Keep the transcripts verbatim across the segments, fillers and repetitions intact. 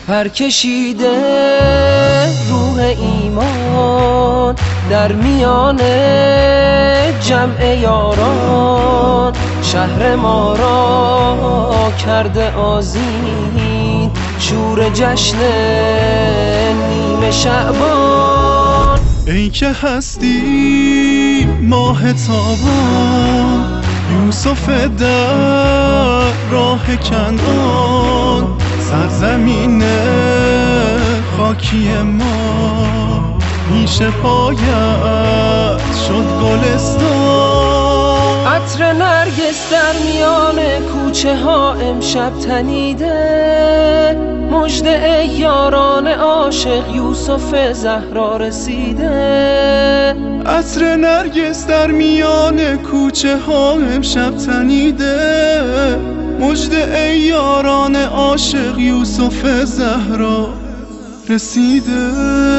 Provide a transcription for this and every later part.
پرکشیده روح ایمان در میان جمع یاران، شهر ما را کرده آذین، شور جشن نیمه شعبان. ای که هستی ماه تابان، یوسف در راه کنعان، سرزمین خاکی ما پیش پایت شد گلستان. عطر نرگس در میان کوچه ها امشب تنیده، مژده ای یاران عاشق یوسف زهرا رسیده. عطر نرگس در میان کوچه ها امشب تنیده، مژده ای یاران عاشق یوسف زهرا رسیده.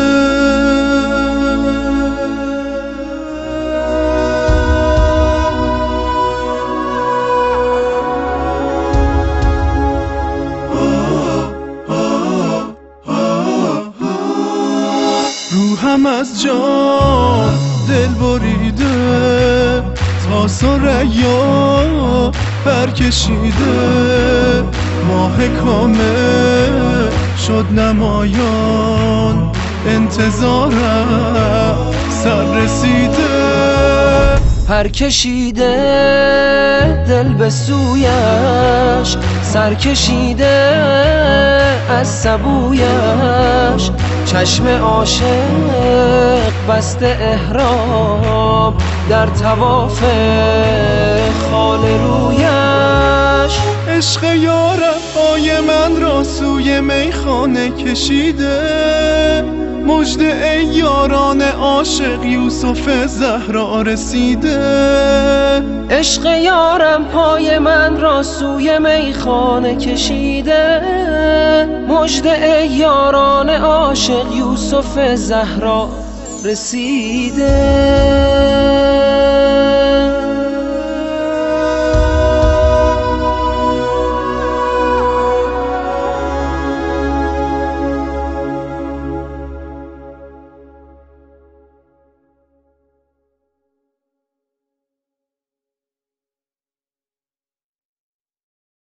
روحم از جان دل بریده، تا ثریا برکشیده، ماه کامل شد نمایان، انتظارم سر رسیده. پرکشیده دل به سویش، سرکشیده از سبویش، چشم عاشق بسته احرام در طواف خال رویش. عشق یارم پای من را سوی میخانه کشیده، مژده ای یاران عاشق یوسف زهرا رسیده. عشق یارم پای من را سوی میخانه کشیده، مژده ای یاران عاشق یوسف زهرا رسیده.